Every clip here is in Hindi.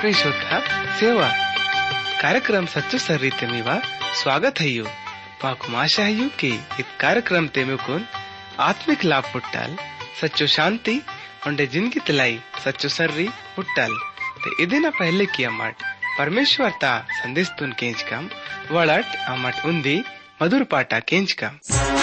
प्रिय श्रोता सेवा कार्यक्रम सच्चो सर्री तेमीवा स्वागत है यू माकु आशा है यू कि इस कार्यक्रम तेमुकुन आत्मिक लाभ पुट्टाल सच्चो शांति उंडे जिंदगी तलाई सच्चो सर्री पुट्टाल ते इदिना पहले की अम्मट परमेश्वर ता संदेश तुन केंच कम वड़ट अम्मट उन्दी मधुर पाटा केंच कम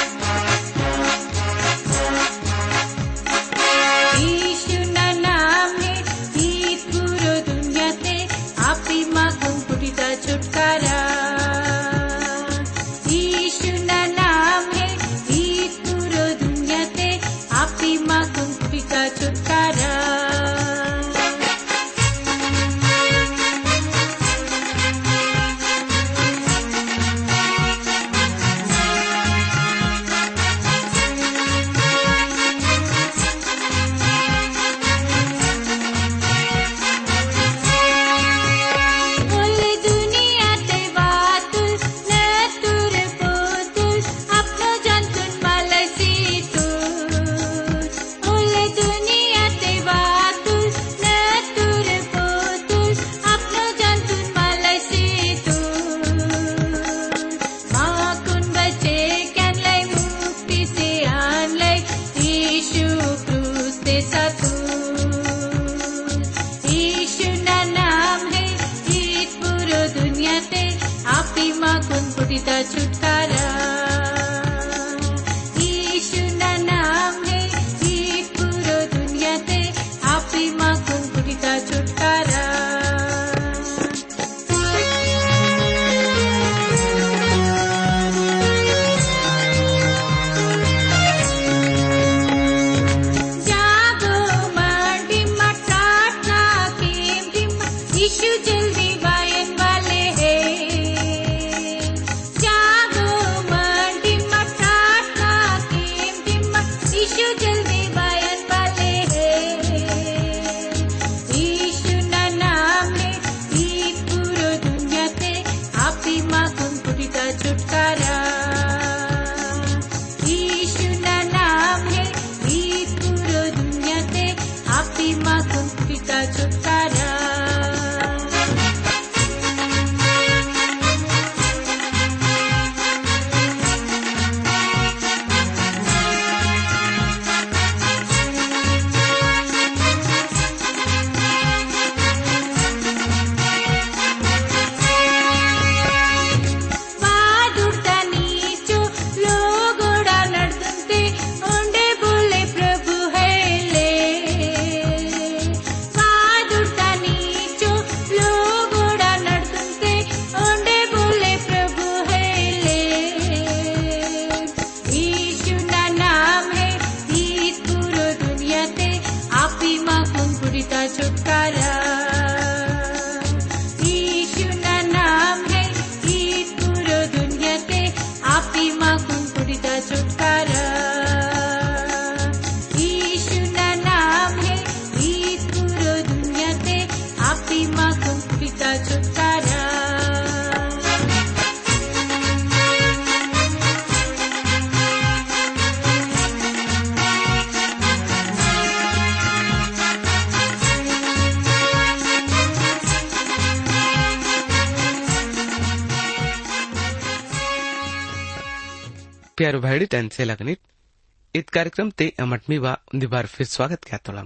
प्यारो भाईडी टन से लगनित इत कार्यक्रम ते अमट मी वा उन्दी बार फिर स्वागत क्या तोलम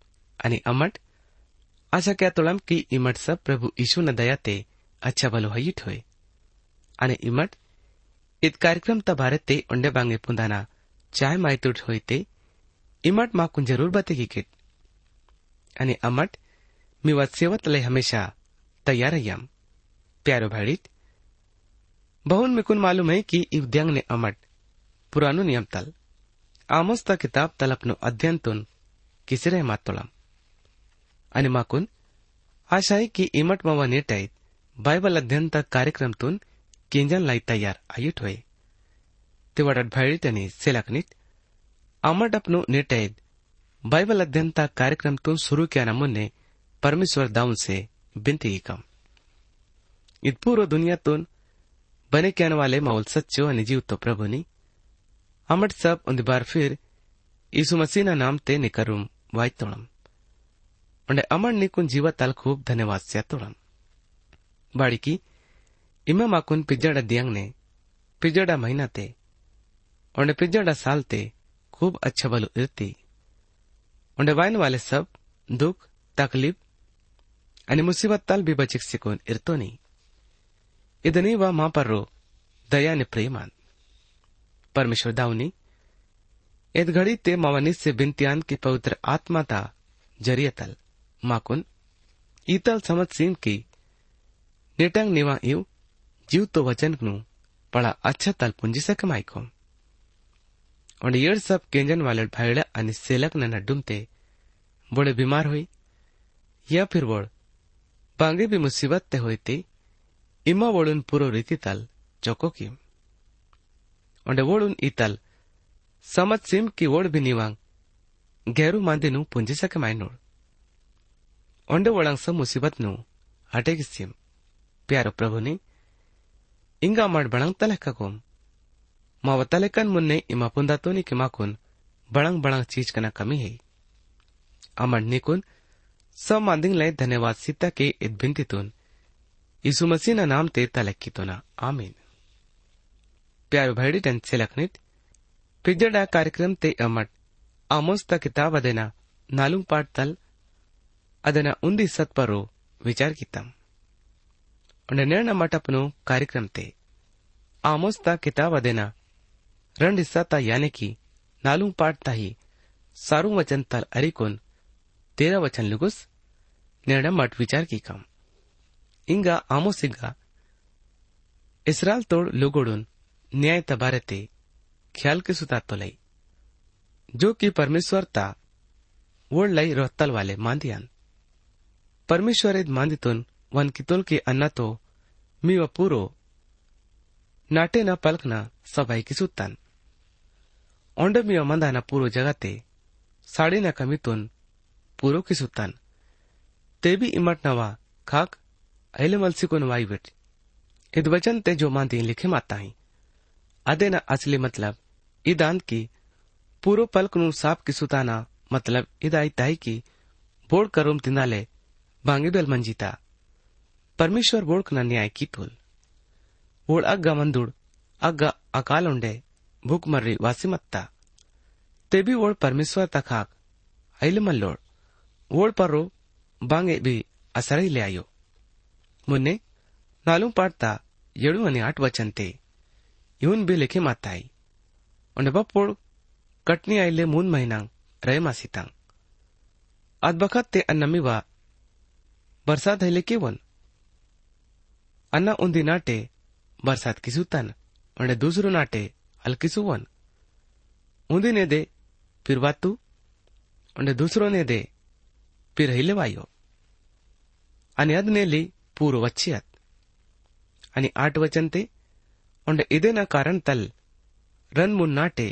आणि अमट आशा क्या तोलम की इमट सब प्रभु यीशु न दया ते अच्छा बलो हईट होए आणि इमट इत कार्यक्रम ता भारत ते उंडे बांगे पुंदाना चाय मायतुट होई ते इमट माकुन जरूर बते की किट आणि अमट मी वा सेवत ले हमेशा तैयार यम प्यारो भाईडीत बहुन मिकुन मालूम है कि इवद्यांग ने अमट पुरानो नियम तल आमोस्ता किताब तल अपनो अध्ययन तुन किसिरे मातोलम आणि माकुन आशा है कि इमट मवा नेटाईत बाइबल अध्ययन तक कार्यक्रम तुन केंजन लाई तैयार आयुट होए ते वडत भाईडीत आणि सेलाकनीत अमट अपनो नेटाईत बाइबल अध्ययन तक कार्यक्रम तुन शुरू किया नमुने परमेश्वर दाऊन से बिनती की कम इत पूरो दुनिया तुन बने कहने वाले माउल सच्चो आणि जीव तो प्रभु नी अमट सब उन बार फिर यीशु मसीह ना नाम ते निकरूम वाइतोड़म ओंडे अमर निकुन जीवताल खूब धन्यवाद से तोड़म बाड़ी की इमा माकुन पिजड़ा दियांग ने पिजड़ा महीना ते ओंडे पिजड़ा साल ते खूब अच्छा बलु इरती ओंडे वाइन वाले सब दुख तकलीफ आणि मुसीबत ताल भी बचिक सिकोन इरतो नहीं इदनी वा मां पर रो दया ने प्रेमान परमेश्वर दाऊनी एद घड़ी ते मावनी से बिनतियान की पवित्र आत्मा ता जरियतल माकुन ईतल समझ सीम की नेटंग निवा इव जीव तो वचन नु पड़ा अच्छा तल पुंजी से कमाई को और ये सब केंजन वाले भाईड़ा अनि सेलक न नड्डुमते बोले बीमार हुई या फिर बोल बांगे भी मुसीबत ते हुई थी इमा वोड़ुन पूरो रीति तल चौको की और वोड़ुन ईतल समझ सिम की वोड़ भी निवांग गैरू मांदे नु पुंजी से कमाई नोड़ ओंडे वोड़ांग सब मुसीबत नु हटेगी सिम प्यारो प्रभु ने इंगा माड़ बड़ंग तलक कोम माव तलकन मुन्ने इमा पुंदातो नि के माकुन बड़ंग बड़ंग चीज कना कमी है अमर निकुन सब मांदिंग ले धन्यवाद सीता के इत बिंतितुन यीशु मसीह ना नाम ते तलक की तो ना आमीन प्यारो भाईडी टन से लखनित पिजड़ा कार्यक्रम ते अमट आमोस ता किताब अदेना नालुंग पाठ तल अदेना उन्दी सत परो विचार कीतम और निर्णय मटपनो कार्यक्रम ते आमोस ता किताब अदेना रंड हिस्सा ता यानी की नालुंग पाठ ता ही सारू वचन तल अरिकुन 13 वचन लुगुस निर्णय मट विचार की कम इंगा आमोसिंगा इसराल तोड़ लुगोडुन न्याय तबारते ख्याल के सुता तो लई जो कि परमेश्वर ता वोड़ लई रोहतल वाले मांदियान परमेश्वर एद मांदितुन वन कितोल के अन्ना तो मी व पूरो नाटे न पलकना सबाई की सुतान ओंड मी व मंदा न पूरो जगते साड़ी न कमितुन पूरो की सुतान ते भी इमट नवा खाक अहले मलसी को नवाई बेट इद वचन ते जो मांदी लिखे माता ही अदे न असली मतलब इदान की पूरो पलक नु साप की सुताना मतलब इदाई ताई की बोड़ करुम तिनाले बांगी बेल मंजीता परमेश्वर बोड़ कना न्याय की तुल बोड़ अग्गा मंदुड़ अग्गा अकाल उंडे भूख मर्री वासिमत्ता ते भी वोड़ परमेश्वर तखाक अइल मल्लोड़ वोड़ पर्रो बांगे भी असर ही ले आयो मुन्ने नालू पाटता 7 आणि 8 वचन ते इवन भी लिखे माताई और बपोड़ कटनी आइले मून महीना रहे मासीतांग अदबखत ते अन्नमी वा बरसात है के वन अन्ना उन्दी नाटे बरसात की सुतन और दूसरो नाटे हल्की सुवन उन्दी ने दे फिर वातु और दूसरो ने दे फिर हिले वायो आणि अद ने ली पूरो वच्छियत आणि 8 वचन ते और इदे ना कारण तल रन मुन नाटे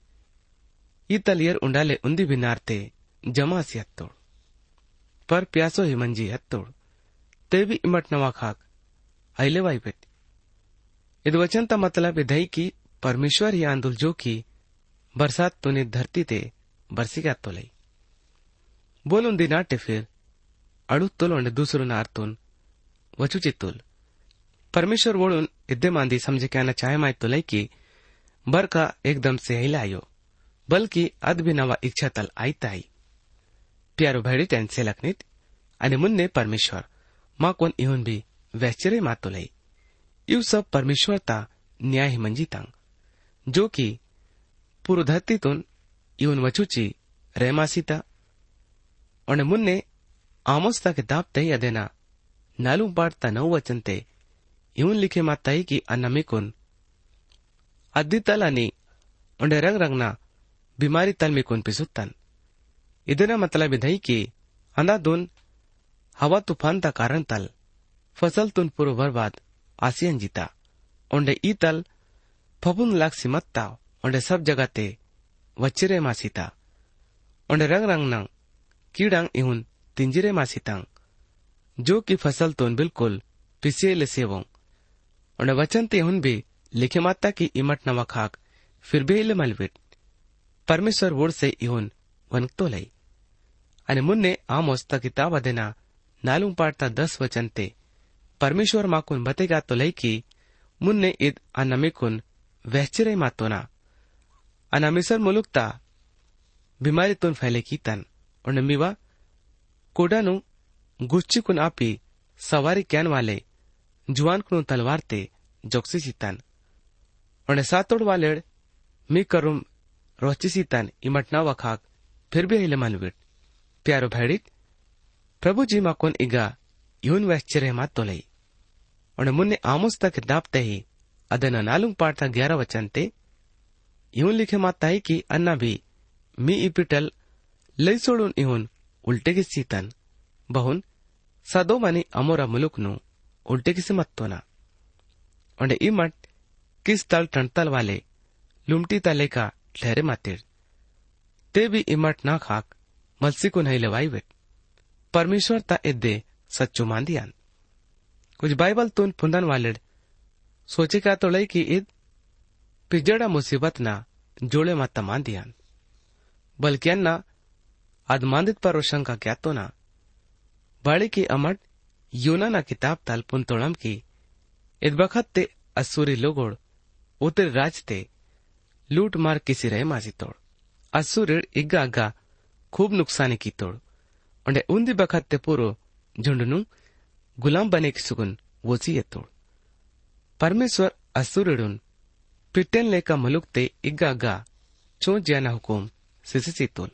ई तलियर उंडाले उन्दी बिनारते जमा सी हत्तोड़ पर प्यासो ही मंजी हत्तोड़ ते भी इमट नवा खाक अले वाई बेट इद वचन ता मतलब इधई की परमेश्वर ही आंदुल जो की बरसात तुने धरती ते बरसी का तो लई बोलुन दिनाटे फिर अड़ु तुल और दूसरो नारतुन वचुची तुल परमेश्वर वोड़ुन इद्दे मांदी समझे क्या न चाहे माय तो लई की बर का एकदम से हिलायो बल्कि अद भी नवा इच्छा तल आईता आई प्यारो भैडी टेंसे लखनित आणि मुन्ने परमेश्वर मां कोण इहुन भी वैश्चर्य मातो लई इव सब परमेश्वर ता न्याय मंजीतांग जो की पूर्व धरतीतून इहुन वचुची रेमासीता और मुन्ने आमोस्ता किताब ते अदेना नालू पाड़ता 9 वचन ते इहुन लिखे माताई की अन्नमिकुन अद्दी तल आणि उंडे रंग रंगना बीमारी तल मिकुन पिसुत्तन इदना मतलब इधई की अंदा दोन हवा तूफान ता कारण तल फसल तुन पूर्व बर्बाद आसियन जीता ओंडे ई तल फपुन लाख सिमत्ता ओंडे सब जगह ते वच्चिरे मासीता ओंडे रंग रंगना कीड़ांग इहुन तिंजिरे मासीतांग जो की फसल तुन बिल्कुल पिसिये ले सेवों ओंडे वचन ते इहुन भी लिखे माता की इमट नवा खाक फिर भी इले मलविट परमेश्वर वोड़ से इहुन वनकतो लई અને મુન્ને આમોસ તા કિતાબ અદેના નાલું પાડતા 10 વચન તે પરમેશ્વર માકુન બતેગા તો લઈકી મુન્ને ઈદ આ નમીકુન વહેચરે માતોના અને મિસર મુલુકતા બીમારીતુન ફેલે કીતન અને મીવા કોડાનું ગુચ્ચીકુન આપી સવારી ક્યાન વાલે જુવાનકનું તલવાર તે જોક્ષી સીતાન અને સાતોડ વાલેડ મી કરું રોચી સીતાન ઇમટના વખાક ફિર બી हिले मालवीट प्यारो भैडित प्रभुजी माकोन इगा यून वैश्चर्य मात तो लई और मुन्ने आमोस तक दापते ही अदना नालुंग पाठता 11 वचन ते यून लिखे माता है कि अन्ना भी मी इपिटल लई सोडून इहुन उल्टे की सीतन बहुन सदोमानी अमोरा मुलुक नु उल्टे की मत्तोना और इमट किस तल टंटल वाले लुमटी तले का ठहरे मातिर ते भी इमट ना खाक मलसी को नहीं लवाई वेट परमेश्वर ता इद्दे सच्चो मांदियान कुछ बाइबल तुन पुंदन वालेड सोचे का तो लई की ईद पिजड़ा मुसीबत ना जोड़े माता मांदियान बल्कि अन्ना आदमांदित पर रोशंका क्या तो ना बाड़ी की अमट यूना ना किताब ताल पुंतोड़म की ईद बखत ते असुरी लोगोड़ उतर राज ते लूट मार किसी रहे माजी तोड़ असुरीड इग्गा अग्गा खूब नुकसानी की तोड़ और उन्दी बखत ते पूरो झुंडनु गुलाम बने की सुगुन वोसी ये तोड़ परमेश्वर असुरीडुन पिटेन लेका मलुक ते इग्गा अग्गा चों ज्याना हुकुम सिसी तोल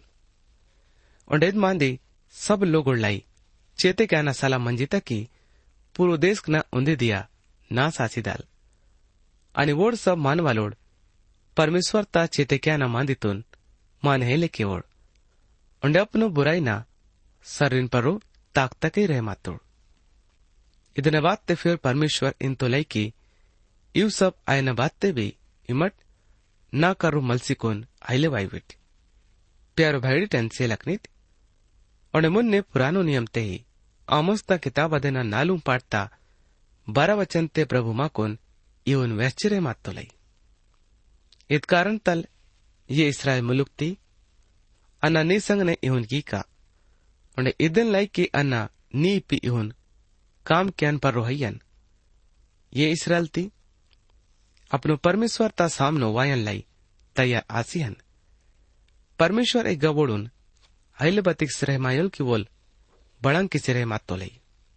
और मांदी सब लोग लाई चेते क्या ना साला मंजिता की पूरो देश ना उन्दी दिया ना सासी दाल आणि वोड सब मानवालोड परमेश्वर ता चेते क्या ना मांदितून मान हेले केवळ और अपनो बुराई ना सर्रिन परो ताकता के रह मातोड़ इतने बात ते फिर परमेश्वर इन तो लई की यू सब आयन बात ते भी इमट ना करो मलसिकोन आइले वाईविट प्यारो भाईडी टेन से लखनीत और मुन्ने पुरानो नियम ते ही आमोस्ता किताब अदेना नालू पाटता 12 वचन ते प्रभु माकोन इवन वैश्चर्य मात तो लई इत कारण तल ये इसराइल मुलुकती अन्ना नी संग ने इहुन की का और इदन लाई की अन्ना नी पी इहुन काम क्यान पर रोहयन ये इसराइल ती अपनो परमेश्वर ता सामनो वायन लाई तैयार आसियन परमेश्वर एक गवोडुन हाइले बतिक सिरह मायल की बोल बड़ंग की सिरह मात तो लई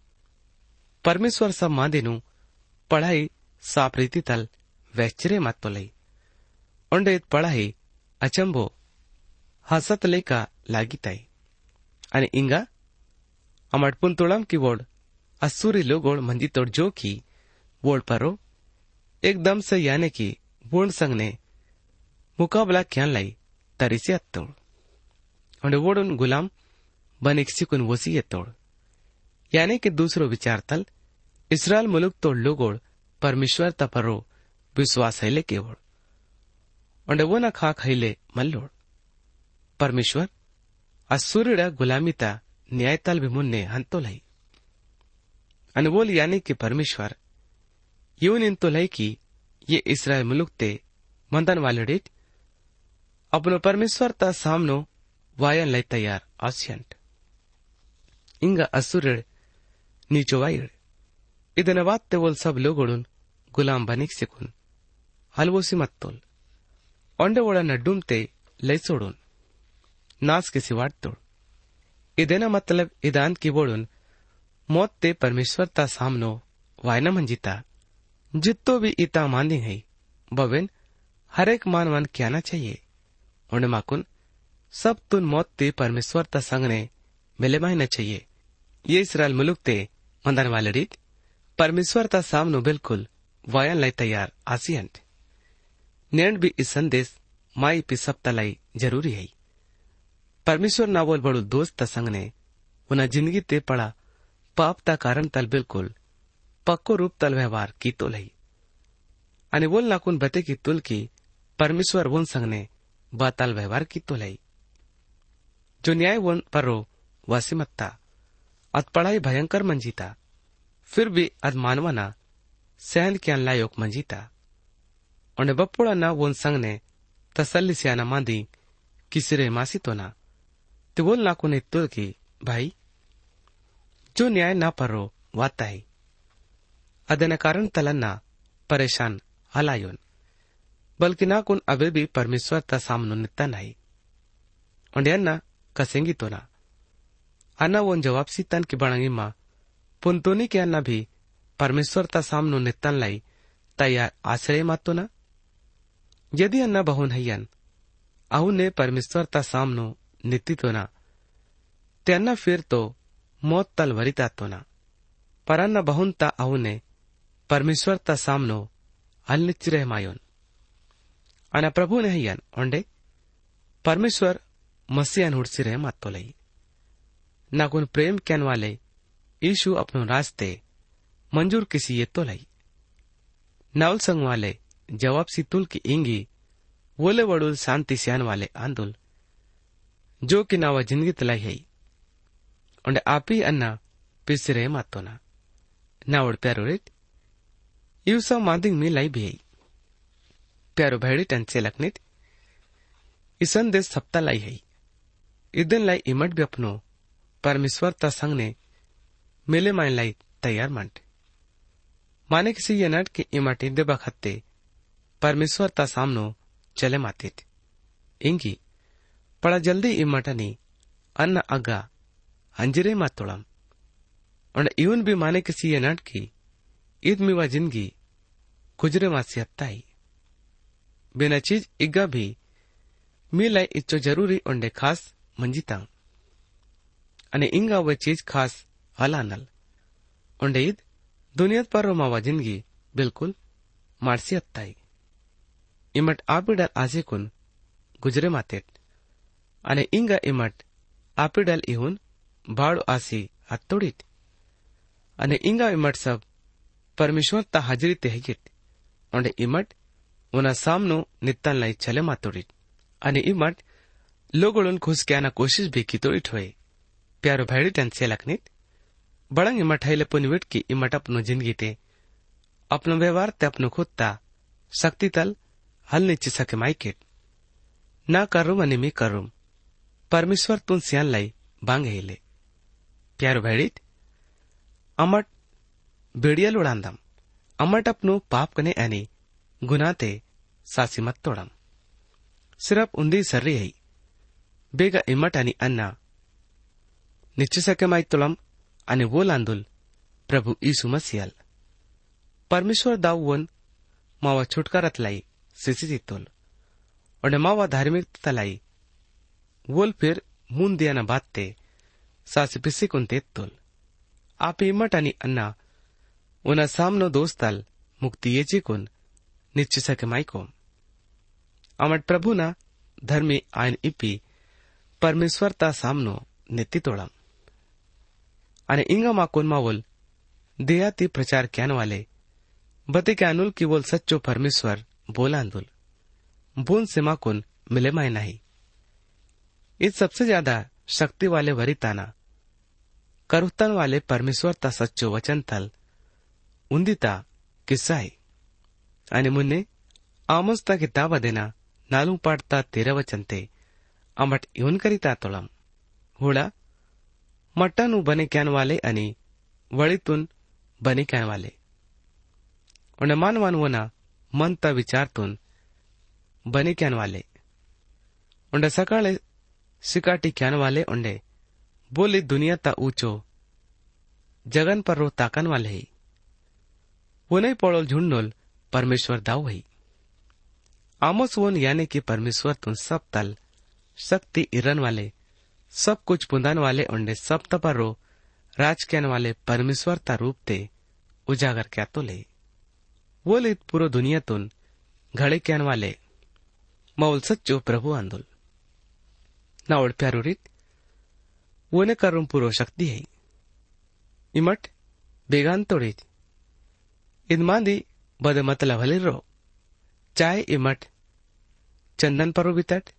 परमेश्वर सब मांदेनु पढ़ाई साप रीति तल वैश्चर्य मात तो लई और पढ़ाई अचंबो हसत लेका लागिताई आणि इंगा अमटपुन तोड़म की वोड असुरी लोगोड़ मंजी तोड़ जो की वोड परो एकदम से याने की वोड संग ने मुकाबला क्या लाई तरी से अत्तोड़ और वोडुन गुलाम बनिक सिकुन वसी तोड़ यानी कि दूसरो विचार तल इसराइल मुलुक तोड़ लोगोड़ परमेश्वर तपरो विश्वास हैले केवड़ और वो न खा खैले मल्लोड़ परमेश्वर असुरीड गुलामीता न्यायताल भी मुन्ने हंतो लाई अनवोल यानी कि परमेश्वर यून इन तो लाई की ये इसराइल मुलुक ते मंदन वालेडित अपनो परमेश्वर ता सामनो वायन लाई तैयार आसियंट इंगा असुरीड नीचो वाइड इदन बात ते वोल सब लोगोड़ुन गुलाम बनिक सिकुन हलवोसी मत्तोल ओंडे वोड़ा नड्डूम ते लई सोडून नास के सिवाट तोड़ इदेना मतलब इदान की बोड़ुन मौत ते परमेश्वर ता सामनो वायना मंजिता जित्तो भी इता मांदी है बवेन हर एक मानवन क्या ना चाहिए उन्हें माकुन सब तुन मौत ते परमेश्वर ता संगने मिले मायना चाहिए ये इसराइल मुलुक ते मंदन वाले रीत परमेश्वर ता सामनो बिल्कुल वायन लाई तैयार आसियंट नेंड भी इस संदेश माई पी सब तलाई जरूरी है परमेश्वर नावोल बड़ू दोस्त संग ने उना जिंदगी ते पड़ा पाप ता कारण तल बिल्कुल पक्को रूप तल व्यवहार की तो लई आणि बोल नाकुन बते की तुल की परमेश्वर वोन संग ने बातल व्यवहार की तो लई जो न्याय वोन परो वासिमत्ता अत पढ़ाई भयंकर मंजीता फिर भी अद मानवना सहन क्यान लायोक मंजीता और बप्पोड़ा ना वोन संग ने तसल्ली सियाना मांदी किसिरे मासी तो ना तिवोल नाकून इत्तुल की भाई जो न्याय ना परो वाताई अदन कारण तलन्ना परेशान हलायोन बल्कि नाकून अबे भी परमेश्वर ता सामनो नित्ता नहीं और अन्ना कसेंगी तो ना अन्ना वो जवाब सी तन की बणंगी माँ पुंतोनी के अन्ना भी परमेश्वर ता सामनो नित्तन लाई तैयार आश्रय मातो ना यदि अन्ना बहुन हयन आहू ने परमेश्वर ता सामनो नित्ती तो ना ते अन्ना फिर तो मौत तल वरिता तो ना पर अन्ना बहुन ता आहू ने परमेश्वर ता सामनो हल निच्चिरे मायोन अना प्रभु ने हयन ओंडे परमेश्वर मसीहन हुड़सिरे मातो लई नाकुन प्रेम कैन वाले यीशु अपनो रास्ते मंजूर किसी ये तो लई नाउल संग वाले जवाब सी तुल की इंगी वोले वडुल शांति सियान वाले आंदुल जो कि नावा जिंदगी तलाई है और आपी अन्ना पिसरे मातो ना नावड़ प्यारो रेट यूसा मादिंग में लाई भी है प्यारो भैडी टंसे लखनित इसन देश सप्ता लाई है इदन लाई इमट भी अपनो परमेश्वर ता संग ने मिले माइन लाई तैयार मंट माने किसी ये नट की इमट इदे बखत्ते परमेश्वर ता सामनो चले माते इंगी पड़ा जल्दी इमटनी अन्न अग्गा हंजरे मातोड़म और इवन भी माने किसी ये नट की ईद मिवा जिंदगी गुजरे मासी हत्ताई बिना चीज इग्गा भी मिलाई इच्चो जरूरी ओंडे खास मंजिता अने इंगा वे चीज खास हलानल ओंडे ईद दुनिया पर मावा जिंदगी बिल्कुल मारसी हत्ताई इमट आपिडल आजेकुन गुजरे मातेट अने इंगा इमट आपिडल इहुन बाड़ो आसी हत्तोड़ीट अने इंगा इमट सब परमेश्वर ता हाजरी ते हेगिट ओंडे इमट उना सामनो नित्तन लाई चले मातोड़ीट अने इमट लोगोड़न खुश क्या कोशिश भी की तोड़ीट होए प्यारो भैडी टन से लखनित बड़ंग इमट है पुनिविट की इमट अपनो जिंदगी ते अपनो व्यवहार ते अपनो खुद ता शक्ति तल हल निच्ची सके माइकेट ना करूम अने मी करूम परमेश्वर तुन सियान लाई बांगे हिले प्यारो भैडीट अमट बेड़िया लोड़ांदम अमट अपनो पाप कने अने गुनाते सासी मत तोड़म सिर्फ उन्दी सर्री है बेगा इमट अनि अन्ना निश्चय सके माई तोलम अने वो लांदुल प्रभु यीशु मसीहल परमेश्वर दाऊवन मावा छुटकारत लाई सिसी तोल और मावा धार्मिक लाई वोल फिर मुन दिया न बातते सासी पिसी कुंते तोल आप इमट अनि अन्ना उना सामनो दोस्तल मुक्ति ये चिकुन निश्चय सके माई कोम अमट प्रभु ना धर्मी आयन इपी परमेश्वर ता सामनो नित्ति तोड़म अने इंगा माकोन मावोल देयाती प्रचार क्यान वाले बते क्यानुल की वोल सच्चो परमेश्वर बोलांदुल बोन से माकोन मिले माय नहीं इस सबसे ज्यादा शक्ति वाले वरिताना करुतन वाले परमेश्वर ता सच्चो वचन तल उन्दिता किस्सा है अने मुन्ने आमोस ता किताब देना नालू पाटता 13 वचनते अमट इवन करिता तोलम हुड़ा मट्टनु बने क्यान वाले अनि वड़ितुन बने क्यान वाले और मानवान वना मन ता विचारतुन बने क्यान वाले उंडे सकाळे सिकाटी क्यान वाले उंडे बोली दुनिया ता ऊंचो जगन पर रो ताकन वाले ही वो नहीं पड़ोल झुंडोल परमेश्वर दाव है आमोस वोन यानी कि परमेश्वर तुम सब तल शक्ति इरन वाले सब कुछ पुंदान वाले उंडे सब तपरो राज कैन वाले परमेश्वर ता रूप ते उजागर क्या तो ले वो ले पूरो दुनिया तुन घड़े कैन वाले मौल सच्चो प्रभु आंदोल ना ओड प्यारो रीत वो ने करूम पूरो शक्ति है इमट बेगान तोड़ी इदमांदी बद मतलब हले रो चाहे इमट चंदन परो बितट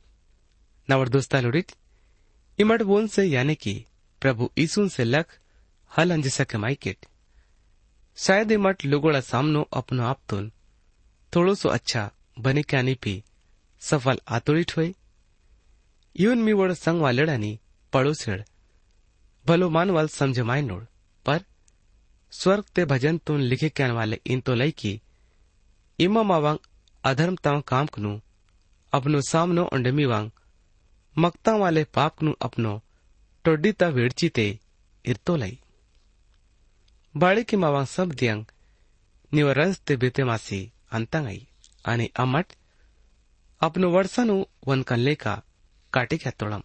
नवर दोस्ता लुड़ित इमट बोन से यानी कि प्रभु ईसुन से लख हल अंज सके माइकेट शायद इमट लोगोड़ा सामनो अपनो आप तुन थोड़ो सो अच्छा बने क्या नहीं पी सफल आतोड़ित हुए इवन मी वड संग वालेडानी पड़ोसेड भलो मानवाल समझमाय नोड पर स्वर्ग ते भजन तुन लिखे कहने वाले इन तो लई की इमा मावांग अधर्म ताव काम कनु अपनो सामनो अंडमी वांग मक्ता वाले पाप नु अपनो टोडीता वेड़ची ते इरतो लई बाड़ी की मावांग सब दियंग निवरंस ते बेते मासी अंतंगाई आणि अमट अपनो वर्षनु वन कल्ले का काटे ख्यातोळम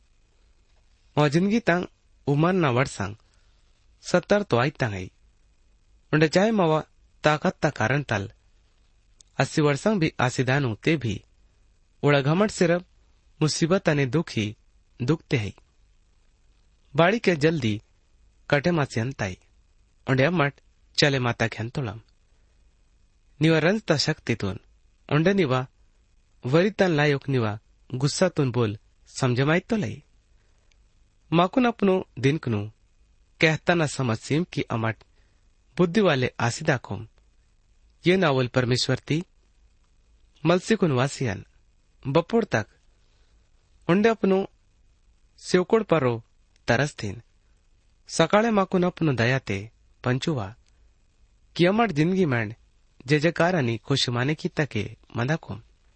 जिंदगी तंग उमर ना वर्षंग 70 तो आई तंगाई उंडे चाहे मावा ताकत ता कारण तल 80 वर्षंग भी आसिदानु ते भी उड़ा घमट सिर्फ मुसीबत अने दुखी दुखते है बाड़ी के जल्दी कटे मासी अंताई उंडे अमट चले माता ख्यातोळम निवा रंजता शक्तीतून उंडे निवा वरितन लायोक निवा गुस्सातून बोल समझमायत तो लई माकुन अपनो दिनकनु कहता न समझसीम की अमट बुद्धि वाले आसिदा कोम ये नावल परमेश्वर ती मलसिकुन वासियन बपोर तक उंडे अपनो सेवकोड परो तरसतीन सकाळे माकुन अपनो दयाते पंचुवा कि अमट जिंदगी मैंड जय जयकार आणि खुशमाने की तके मदाकोम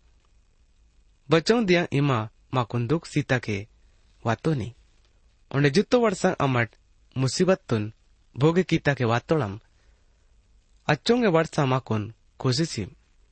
बचों दिया इमा माकुन दुख सीता के वातो नहीं उन्हें जितो वर्षा अमट मुसीबत तुन भोगे कीता के वातोड़म अच्छोंगे वर्षा माकुन खुशिसीम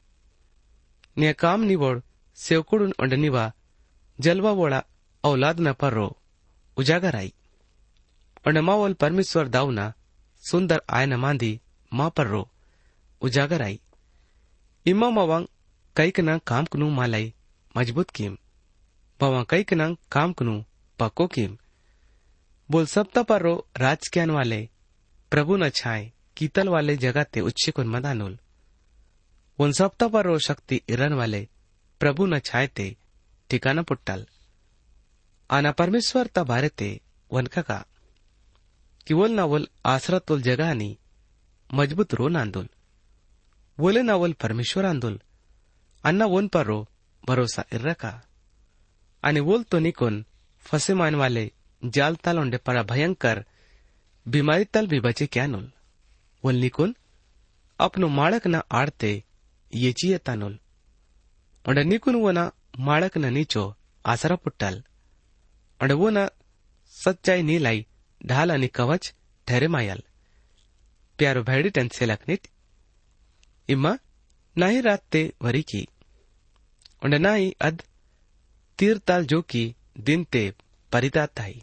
ने काम निवोड़ सेवकुड़ुन उंडनिवा जलवा वोड़ा औलाद न पर्रो उजागर आई उन्हें मावल परमेश्वर दाऊना सुंदर आयन मांदी मां पर्रो उजागर आई इमा मावांग कई कना काम कनु मालाई मजबूत कीम बावा कई कना काम कनु पक्को कीम बोल सप्ता पर्रो राज क्यान वाले प्रभु न छाए कीतल वाले जगह ते उच्चे कुन मदानुल उन सप्ता पर्रो शक्ति इरन वाले प्रभु न छाए ते ठिकाना पुट्टल आना परमेश्वर ता बारे ते वनका का कि वोल ना वोल आसरा तोल जगह नी मजबूत रो नांदुल वोले ना वोल परमेश्वर आंदुल अन्ना वोन पर्रो भरोसा इर्रका आणि वोल तो निकोन फसे मान वाले जाल तालोंडे पड़ा भयंकर बीमारी तल भी बचे क्या नुल वोल निकोन अपनो माड़क न आड़ते ये चिये तानुल उंडे निकुन वो ना माड़क न नीचो आसरा पुट्टल उंडे वो ना सच्चाई नीलाई ढाल आणि कवच ठहरे मायल प्यारो भैडी टन से लखनित इम्मा नाही रात ते वरी की उंडे नाही अद तीरताल जो की दिन ते परिताताई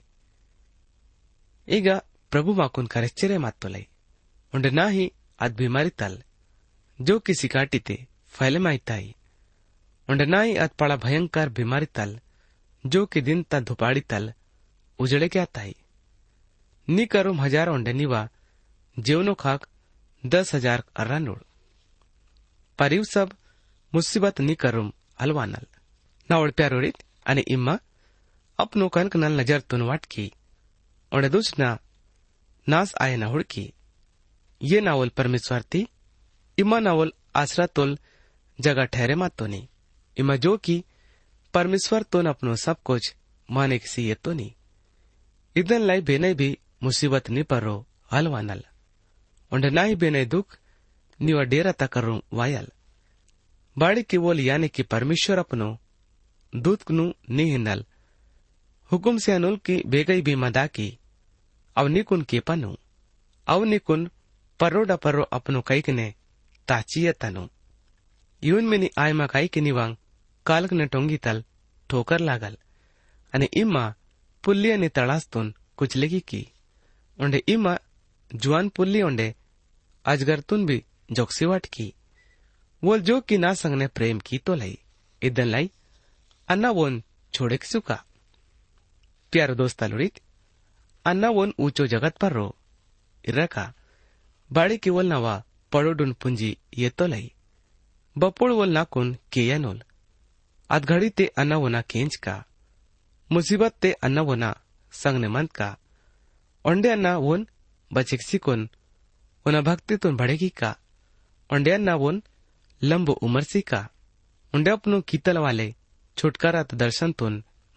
ಈಗ ಪ್ರಭು ಮಾಕುನ್ ಕರೆಚ್ಚರೆ ಮಾತ್ತೊಲೈ ಉಂಡೆ ನಾಹಿ ಅದ್ ಬಿಮಾರಿ ತಲ್ जो की सिकाटीते फैले माइताई उंडे नाई अद पड़ा भयंकर बीमारी तल जो की दिन ता धुपाड़ी तल उजड़े क्या ताई नी करुम हजार उंडे निवा जेवनो खाक 10,000 अर्रा नोड़ परिव सब मुसीबत नी करुम हलवानल ना उड़ प्यारोड़ित अने इम्मा अपनो कनक नल नजर तुन वाटकी उंडे दुसना नास आये न हुड़की ये नावल परमेश्वर थी इमा नावल आसरा तोल जगह ठहरे मात तो नहीं इमा जो की परमेश्वर तो न अपनो सब कुछ माने किसी ये तो नहीं इधन लाई बेने भी मुसीबत नी पर रो हलवानल उंडे ना ही बेने दुख निवा डेरा तकरू वायल बाड़ी की वोल यानी कि परमेश्वर अपनो दूत नु नी हिंदल हुकुम से अनुल की बेगई भी मदा की अव निकुन के पनु अव निकुन पर्रोडा पर्रो अपनो कईक ने ताचिय तनु यून में नी आयमा काई के निवांग कालक ने टोंगी तल ठोकर लागल अने इम्मा पुल्ली ने तड़ास्तुन कुचलेगी की उंडे इम्मा जुआन पुल्ली उंडे अजगरतुन भी जोक्सिवाट की वोल जो की ना संग ने प्रेम की तो लाई इदन लाई अन्ना वोन छोड़े सुका प्यारो दोस्ता लुड़ित अन्ना वोन ऊंचो जगत पर रो इरका बाड़ी की वोल नवा पड़ोडुन पुंजी ये तो लई बपोड़ वोल नाकुन केयनोल अधघड़ी ते अन्ना वोना केंच का मुसीबत ते अन्ना वोना संग ने मंत का ओंडे अन्ना वोन बचिक्सी कुन उना भक्ति तुन बढ़ेगी का ओंडे अन्ना वोन लंबो उमरसी का उंडे अपनो कीतल वाले छुटकारा दर्शन तुन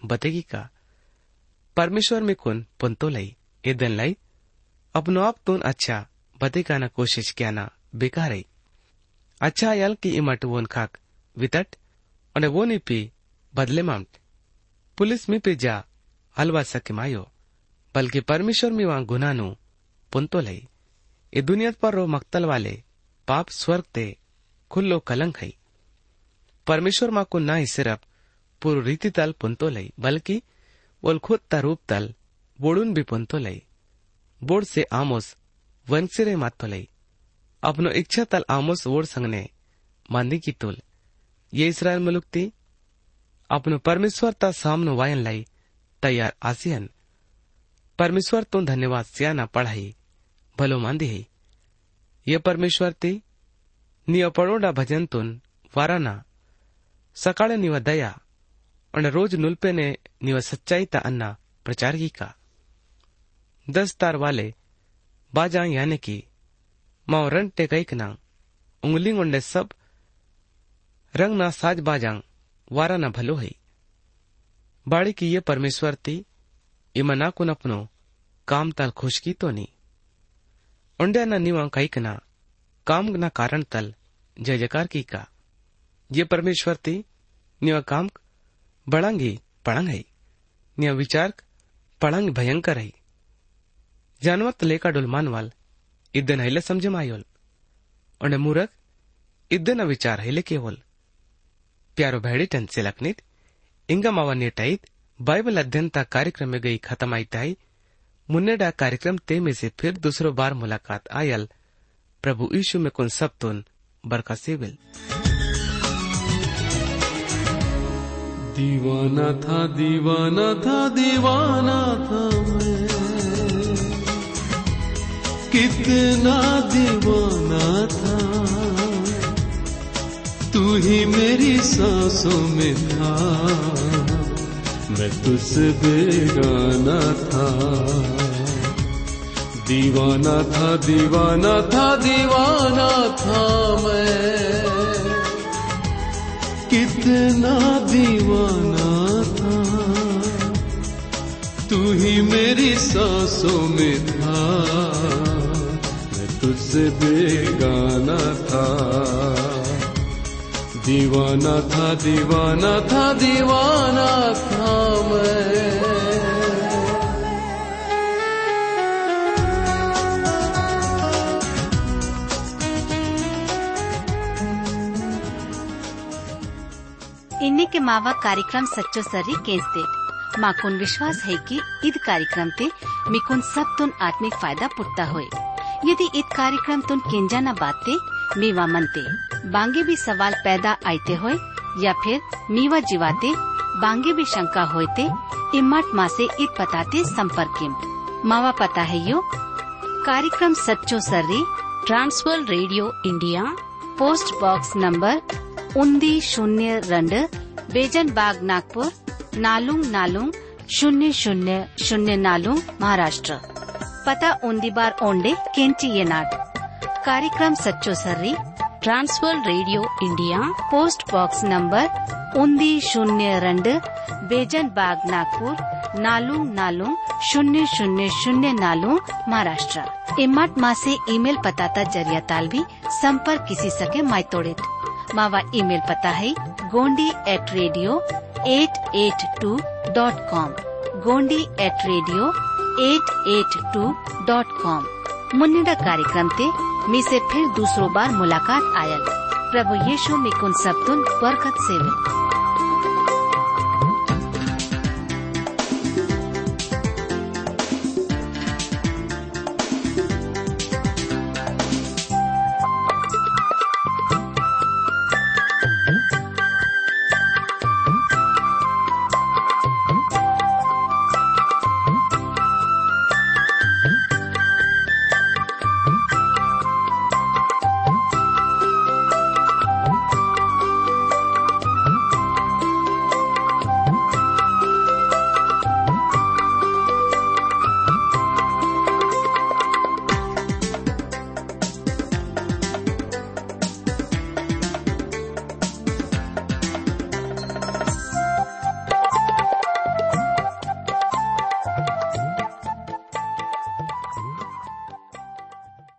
बतेगी का परमेश्वर में कौन पुंतो लई इदन लाई अपनो आप तुन अच्छा बतेगा ना कोशिश क्या ना बेकार है अच्छा आयल की इमट वोन खाक वितट और वो नी पी बदले मामट पुलिस में पे जा हलवा सके मायो बल्कि परमेश्वर में वहां गुनानु पुंतो लई ये दुनिया पर रो मक्तल वाले पाप स्वर्ग ते खुल्लो कलंक है परमेश्वर माँ को ना ही सिर्फ पूर्व रीति तल पुंतो लई बल्कि वोल खुद तरूप तल बोड़ून भी पुंतो लई बोड़ से आमोस वंशिरे मातो लई अपनो इच्छा तल आमोस वोड़ संगने मांदी की तुल ये इसराइल मुलुक ती अपनो परमेश्वर ता सामनो वायन लाई तैयार आसियन परमेश्वर तो धन्यवाद सियाना पढ़ाई भलो मांदी है ये परमेश्वर ती नियो पड़ोडा भजन तुन वाराना सकाळे निव दया और रोज नुल्पे ने निव सच्चाई ता अन्ना प्रचार की का 10 तार वाले बाजा यानी की माओ रन टे कईक ना उंगलिंग उंडे सब रंग ना साज बाजांग वारा ना भलो है बाड़ी की ये परमेश्वर ती इमना कुन अपनो काम तल खुश की तो नी उंडे ना निवा कईक ना काम ना कारण तल जय जयकार की का ये परमेश्वर ती निवा काम बड़ांगी पड़ंग है निया विचार पड़ंग भयंकर है जानवर लेका डुलमान वाल इद्दन हैले समझे मायोल और मूरख इद्दन विचार हैले केवल प्यारो भेड़ी टन से लखनित इंगा मावा नेटाइत बाइबल अध्ययन ता कार्यक्रम में गई खत्म आई ताई मुन्नेडा कार्यक्रम ते में से फिर दूसरो बार मुलाकात आयल प्रभु यीशु में कुन सब तुन बरका सेविल दीवाना था दीवाना था दीवाना था मैं कितना दीवाना था तू ही मेरी सांसों में था मैं तुझसे बेगाना था दीवाना था दीवाना था दीवाना था मैं कितना दीवाना था तू ही मेरी सांसों में था मैं तुझसे बेगाना था दीवाना था दीवाना था दीवाना था मैं इन्ने के मावा कार्यक्रम सच्चो सर्री केस्ते माकुन विश्वास है कि ईद कार्यक्रम ते मिकुन सब तुन आत्मिक फायदा पुट्टा होए यदि ईद कार्यक्रम तुन केंजा न बाते मीवा मनते बांगे भी सवाल पैदा आते होए या फिर मीवा जीवाते बांगे भी शंका होते इम्मत माँ से ईद पताते संपर्क मावा पता है यो कार्यक्रम सच्चो सर्री Trans World radio India post box number 1902 Bezon Bagh Nagpur नालुंग 0004 महाराष्ट्र पता उन्दी बार ओंडे केंची ये नाट कार्यक्रम सच्चो सर्री Trans World radio India post box number 1902 Bezon Bagh Nagpur नालुंग 0004 महाराष्ट्र इम्मत माँ से ईमेल पताता जरिया ताल भी संपर्क किसी सके मायतोड़े मावा ईमेल पता है gondi@radio882.com gondi@radio882.com मुन्निडा कार्यक्रम ते मी से फिर दूसरो बार मुलाकात आयल प्रभु यीशु में कुन सब तुन बरकत सेवे।